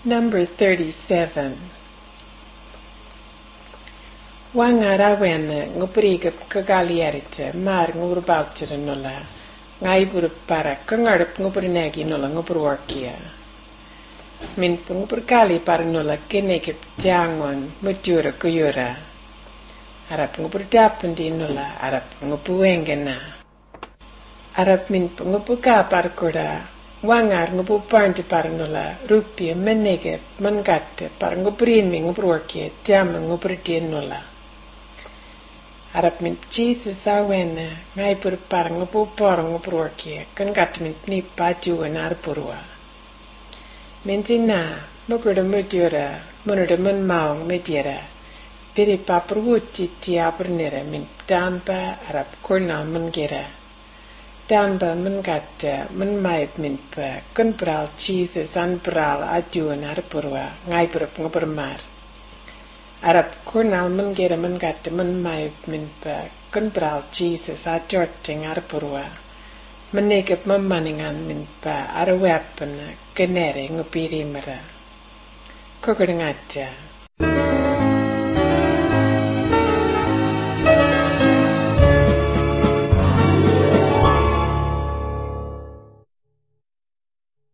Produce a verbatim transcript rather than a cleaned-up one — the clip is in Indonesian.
Number thirty-seven. Wangara wena ngupriga kagaliarite mar ngurbalchira nula ngai bur para kangarap nguprinagi nula ngupurwakia min ngupurkali par nula keneke jangon mujura kuyura arap ngupurdapendi nula arap ngupuwengena arap min ngupuka par koda wangar ngupupanti par nula rupia meneke mengate par nguprin mi ngupurwakia jam ngupurdien nula arap min Jesus awena ngai pur par ngupu por ngupurwakia kan kat min ni paju anar purwa min tina mukuda mujura munuda mun maung medira piri papurwuti tia pernera min dampa arap kurna mun gira dampa mun kata mun maip min pa kun pral Jesus an pral aju anar purwa ngai pur ngupurmar arap kurna mun gira mun kata mun maip min pa kun pral Jesus a jorting ar purwa menekep memaningan min pa ar weapon kenere ngupiri mera kokodengaja